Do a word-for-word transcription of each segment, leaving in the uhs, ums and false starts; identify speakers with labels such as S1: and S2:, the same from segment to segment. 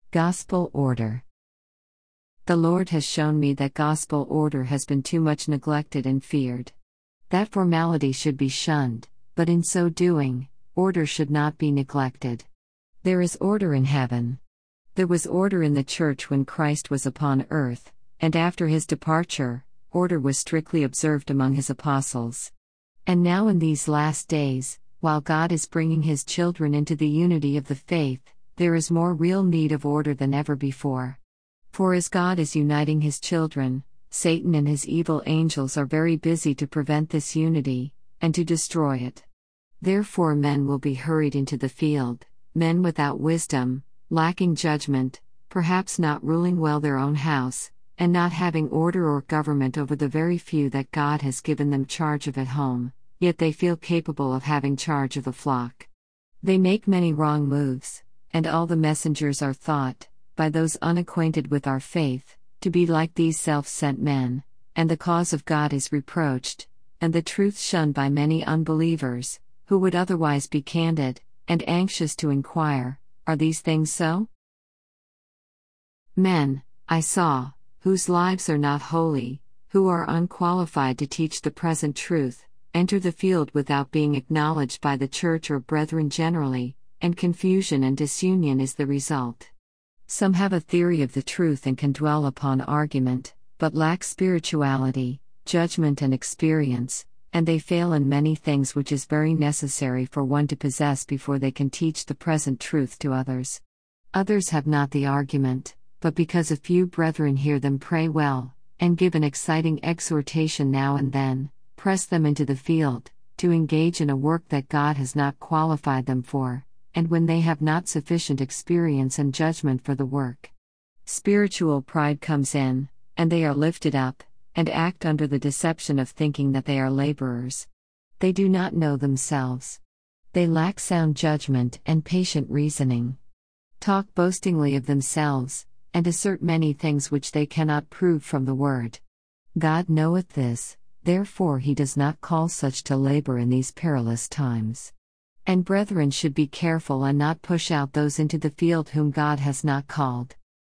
S1: Gospel order. The Lord has shown me that gospel order has been too much neglected and feared. That formality should be shunned, but in so doing, order should not be neglected. There is order in heaven. There was order in the church when Christ was upon earth, and after his departure, order was strictly observed among his apostles. And now in these last days, while God is bringing his children into the unity of the faith, there is more real need of order than ever before. For as God is uniting his children, Satan and his evil angels are very busy to prevent this unity, and to destroy it. Therefore men will be hurried into the field, men without wisdom, lacking judgment, perhaps not ruling well their own house, and not having order or government over the very few that God has given them charge of at home, yet they feel capable of having charge of the flock. They make many wrong moves, and all the messengers are thought, by those unacquainted with our faith, to be like these self-sent men, and the cause of God is reproached, and the truth shunned by many unbelievers, who would otherwise be candid, and anxious to inquire, are these things so? Men, I saw, whose lives are not holy, who are unqualified to teach the present truth, enter the field without being acknowledged by the church or brethren generally, and confusion and disunion is the result. Some have a theory of the truth and can dwell upon argument, but lack spirituality, judgment and experience, and they fail in many things which is very necessary for one to possess before they can teach the present truth to others. Others have not the argument, but because a few brethren hear them pray well, and give an exciting exhortation now and then, press them into the field, to engage in a work that God has not qualified them for, and when they have not sufficient experience and judgment for the work. Spiritual pride comes in, and they are lifted up, and act under the deception of thinking that they are laborers. They do not know themselves. They lack sound judgment and patient reasoning. Talk boastingly of themselves, and assert many things which they cannot prove from the word. God knoweth this, therefore he does not call such to labor in these perilous times. And brethren should be careful and not push out those into the field whom God has not called.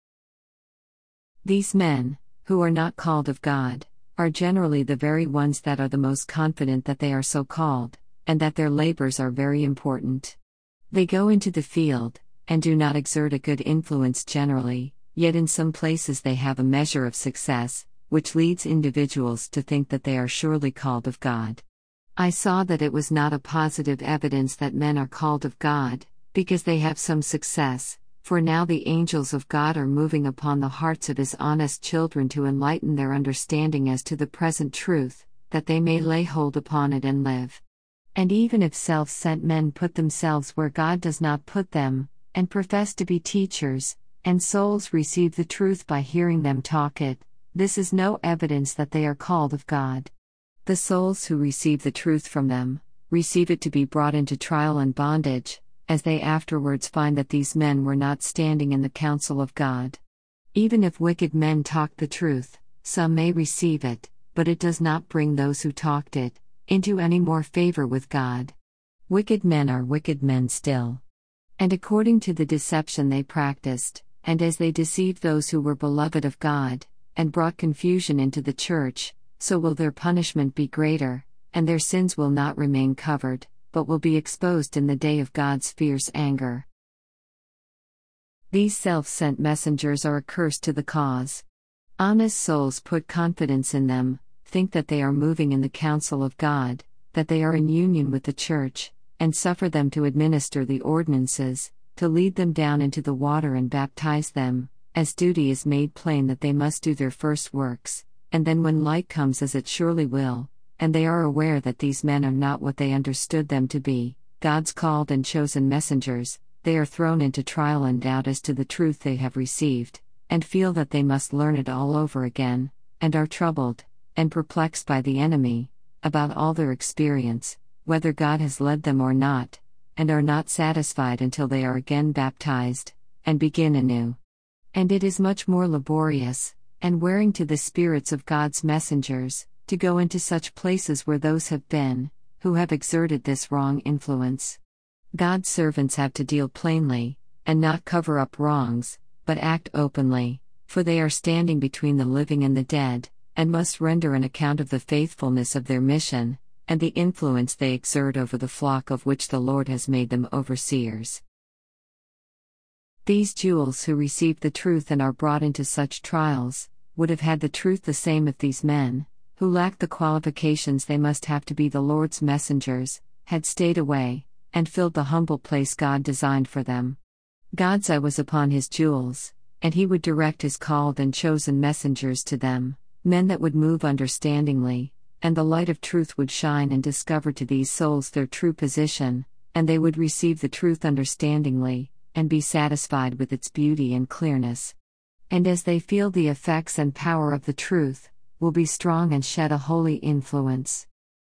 S1: These men, who are not called of God, are generally the very ones that are the most confident that they are so called, and that their labors are very important. They go into the field, and do not exert a good influence generally, yet in some places they have a measure of success, which leads individuals to think that they are surely called of God. I saw that it was not a positive evidence that men are called of God, because they have some success, for now the angels of God are moving upon the hearts of his honest children to enlighten their understanding as to the present truth, that they may lay hold upon it and live. And even if self-sent men put themselves where God does not put them, and profess to be teachers, and souls receive the truth by hearing them talk it, this is no evidence that they are called of God. The souls who receive the truth from them, receive it to be brought into trial and bondage, as they afterwards find that these men were not standing in the counsel of God. Even if wicked men talk the truth, some may receive it, but it does not bring those who talked it into any more favor with God. Wicked men are wicked men still. And according to the deception they practiced, and as they deceived those who were beloved of God, and brought confusion into the church, so will their punishment be greater, and their sins will not remain covered, but will be exposed in the day of God's fierce anger. These self-sent messengers are a curse to the cause. Honest souls put confidence in them, think that they are moving in the counsel of God, that they are in union with the church, and suffer them to administer the ordinances, to lead them down into the water and baptize them, as duty is made plain that they must do their first works. And then when light comes, as it surely will, and they are aware that these men are not what they understood them to be, God's called and chosen messengers, they are thrown into trial and doubt as to the truth they have received, and feel that they must learn it all over again, and are troubled, and perplexed by the enemy, about all their experience, whether God has led them or not, and are not satisfied until they are again baptized, and begin anew. And it is much more laborious, and wearing to the spirits of God's messengers, to go into such places where those have been, who have exerted this wrong influence. God's servants have to deal plainly, and not cover up wrongs, but act openly, for they are standing between the living and the dead, and must render an account of the faithfulness of their mission, and the influence they exert over the flock of which the Lord has made them overseers. These jewels who received the truth and are brought into such trials, would have had the truth the same if these men, who lacked the qualifications they must have to be the Lord's messengers, had stayed away, and filled the humble place God designed for them. God's eye was upon his jewels, and he would direct his called and chosen messengers to them, men that would move understandingly, and the light of truth would shine and discover to these souls their true position, and they would receive the truth understandingly, and be satisfied with its beauty and clearness. And as they feel the effects and power of the truth, will be strong and shed a holy influence.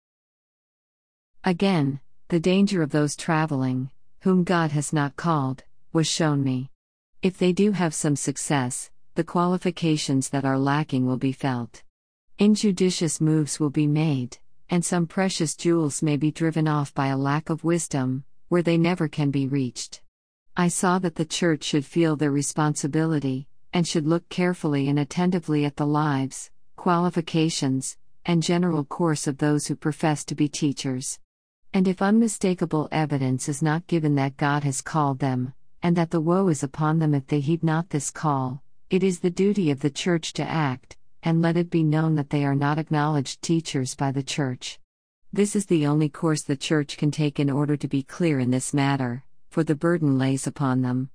S1: Again, the danger of those traveling, whom God has not called, was shown me. If they do have some success, the qualifications that are lacking will be felt. Injudicious moves will be made, and some precious jewels may be driven off by a lack of wisdom, where they never can be reached. I saw that the church should feel their responsibility, and should look carefully and attentively at the lives, qualifications, and general course of those who profess to be teachers. And if unmistakable evidence is not given that God has called them, and that the woe is upon them if they heed not this call, it is the duty of the church to act, and let it be known that they are not acknowledged teachers by the church. This is the only course the church can take in order to be clear in this matter, for the burden lays upon them.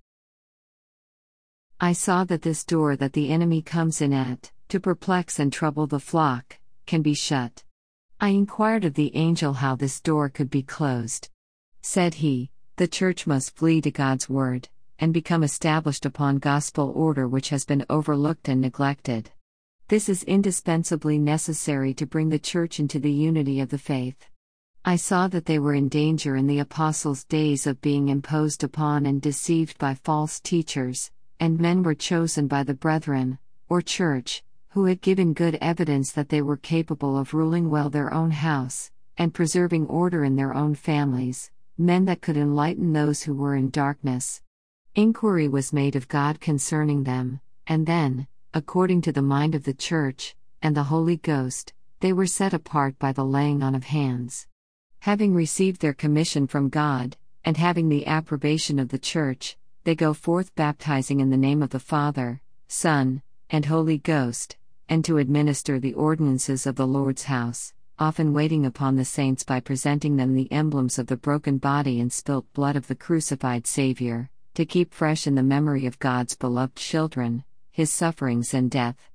S1: I saw that this door that the enemy comes in at, to perplex and trouble the flock, can be shut. I inquired of the angel how this door could be closed. Said he, the church must flee to God's word, and become established upon gospel order which has been overlooked and neglected. This is indispensably necessary to bring the church into the unity of the faith. I saw that they were in danger in the apostles' days of being imposed upon and deceived by false teachers, and men were chosen by the brethren, or church, who had given good evidence that they were capable of ruling well their own house, and preserving order in their own families, men that could enlighten those who were in darkness. Inquiry was made of God concerning them, and then, according to the mind of the church, and the Holy Ghost, they were set apart by the laying on of hands. Having received their commission from God, and having the approbation of the church, they go forth baptizing in the name of the Father, Son, and Holy Ghost, and to administer the ordinances of the Lord's house, often waiting upon the saints by presenting them the emblems of the broken body and spilt blood of the crucified Savior, to keep fresh in the memory of God's beloved children, his sufferings and death.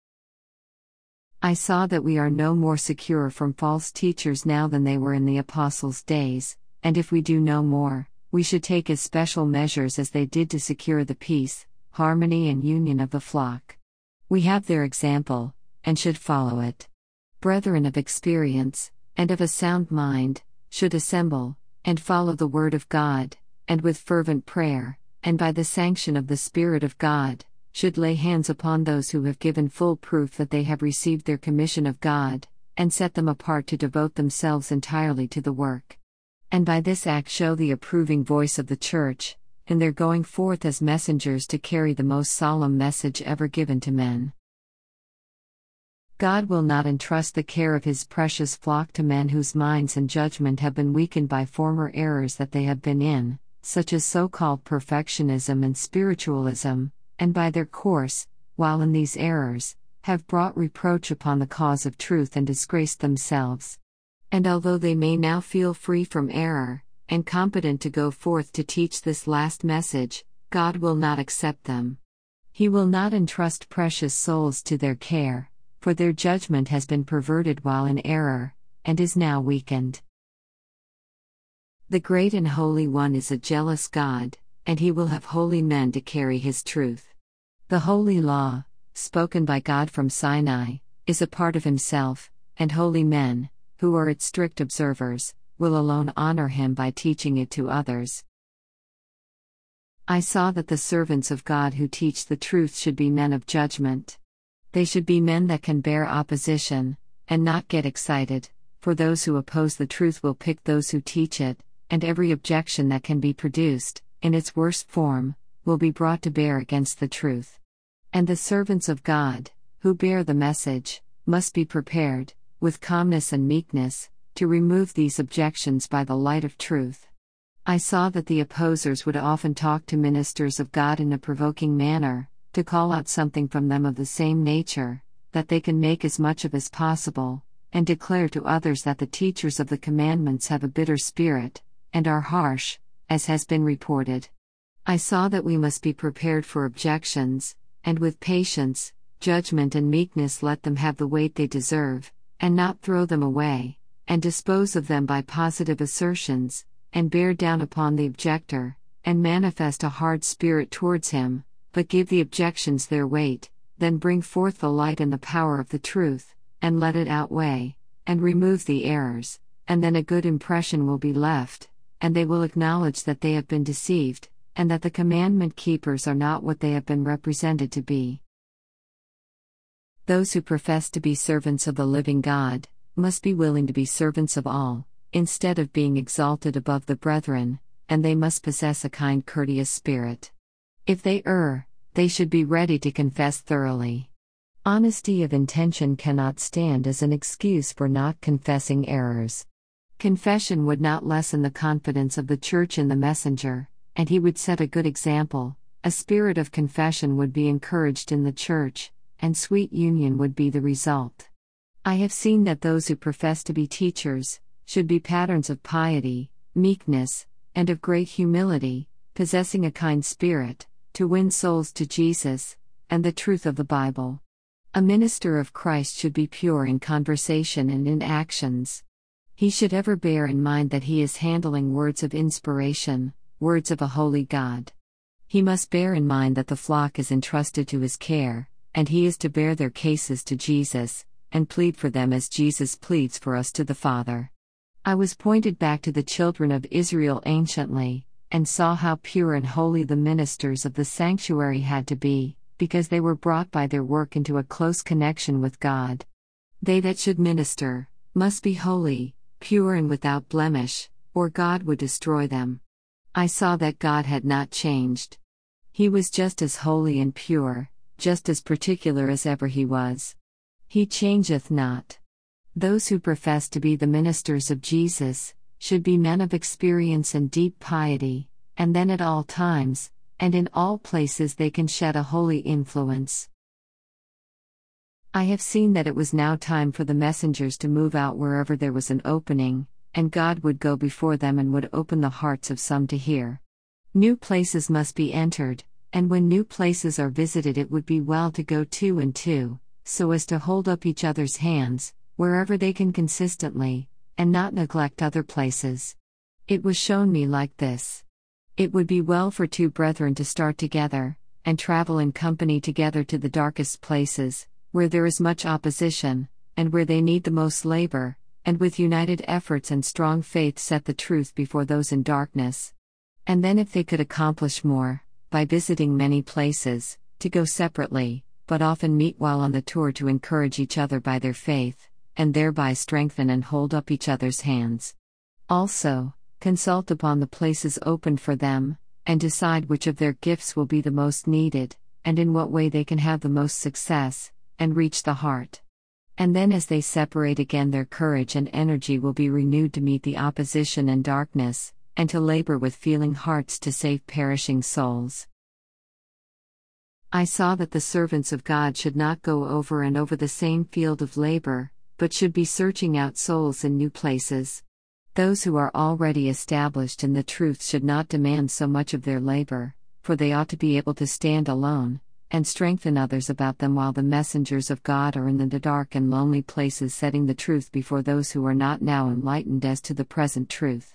S1: I saw that we are no more secure from false teachers now than they were in the apostles' days, and if we do no more, we should take as special measures as they did to secure the peace, harmony and union of the flock. We have their example, and should follow it. Brethren of experience, and of a sound mind, should assemble, and follow the word of God, and with fervent prayer, and by the sanction of the Spirit of God, should lay hands upon those who have given full proof that they have received their commission of God, and set them apart to devote themselves entirely to the work. And by this act show the approving voice of the church, in their going forth as messengers to carry the most solemn message ever given to men. God will not entrust the care of his precious flock to men whose minds and judgment have been weakened by former errors that they have been in, such as so-called perfectionism and spiritualism, and by their course, while in these errors, have brought reproach upon the cause of truth and disgraced themselves. And although they may now feel free from error, and competent to go forth to teach this last message, God will not accept them. He will not entrust precious souls to their care, for their judgment has been perverted while in error, and is now weakened. The Great and Holy One is a jealous God, and he will have holy men to carry his truth. The holy law, spoken by God from Sinai, is a part of himself, and holy men, who are its strict observers, will alone honor him by teaching it to others. I saw that the servants of God who teach the truth should be men of judgment. They should be men that can bear opposition, and not get excited, for those who oppose the truth will pick those who teach it, and every objection that can be produced, in its worst form, will be brought to bear against the truth. And the servants of God, who bear the message, must be prepared, with calmness and meekness, to remove these objections by the light of truth. I saw that the opposers would often talk to ministers of God in a provoking manner, to call out something from them of the same nature, that they can make as much of as possible, and declare to others that the teachers of the commandments have a bitter spirit, and are harsh, as has been reported. I saw that we must be prepared for objections, and with patience, judgment and meekness let them have the weight they deserve, and not throw them away, and dispose of them by positive assertions, and bear down upon the objector, and manifest a hard spirit towards him, but give the objections their weight, then bring forth the light and the power of the truth, and let it outweigh, and remove the errors, and then a good impression will be left, and they will acknowledge that they have been deceived, and that the commandment keepers are not what they have been represented to be. Those who profess to be servants of the living God, must be willing to be servants of all, instead of being exalted above the brethren, and they must possess a kind, courteous spirit. If they err, they should be ready to confess thoroughly. Honesty of intention cannot stand as an excuse for not confessing errors. Confession would not lessen the confidence of the church in the messenger, and he would set a good example. A spirit of confession would be encouraged in the church, and sweet union would be the result. I have seen that those who profess to be teachers should be patterns of piety, meekness, and of great humility, possessing a kind spirit, to win souls to Jesus and the truth of the Bible. A minister of Christ should be pure in conversation and in actions. He should ever bear in mind that he is handling words of inspiration, words of a holy God. He must bear in mind that the flock is entrusted to his care, and he is to bear their cases to Jesus, and plead for them as Jesus pleads for us to the Father. I was pointed back to the children of Israel anciently, and saw how pure and holy the ministers of the sanctuary had to be, because they were brought by their work into a close connection with God. They that should minister must be holy, pure and without blemish, or God would destroy them. I saw that God had not changed. He was just as holy and pure, just as particular as ever he was. He changeth not. Those who profess to be the ministers of Jesus should be men of experience and deep piety, and then at all times, and in all places they can shed a holy influence. I have seen that it was now time for the messengers to move out wherever there was an opening, and God would go before them and would open the hearts of some to hear. New places must be entered, and when new places are visited it would be well to go two and two, so as to hold up each other's hands, wherever they can consistently, and not neglect other places. It was shown me like this. It would be well for two brethren to start together, and travel in company together to the darkest places, where there is much opposition, and where they need the most labor, and with united efforts and strong faith set the truth before those in darkness. And then if they could accomplish more, by visiting many places, to go separately, but often meet while on the tour to encourage each other by their faith, and thereby strengthen and hold up each other's hands. Also, consult upon the places opened for them, and decide which of their gifts will be the most needed, and in what way they can have the most success, and reach the heart. And then as they separate again, their courage and energy will be renewed to meet the opposition and darkness, and to labor with feeling hearts to save perishing souls. I saw that the servants of God should not go over and over the same field of labor, but should be searching out souls in new places. Those who are already established in the truth should not demand so much of their labor, for they ought to be able to stand alone, and strengthen others about them while the messengers of God are in the dark and lonely places setting the truth before those who are not now enlightened as to the present truth.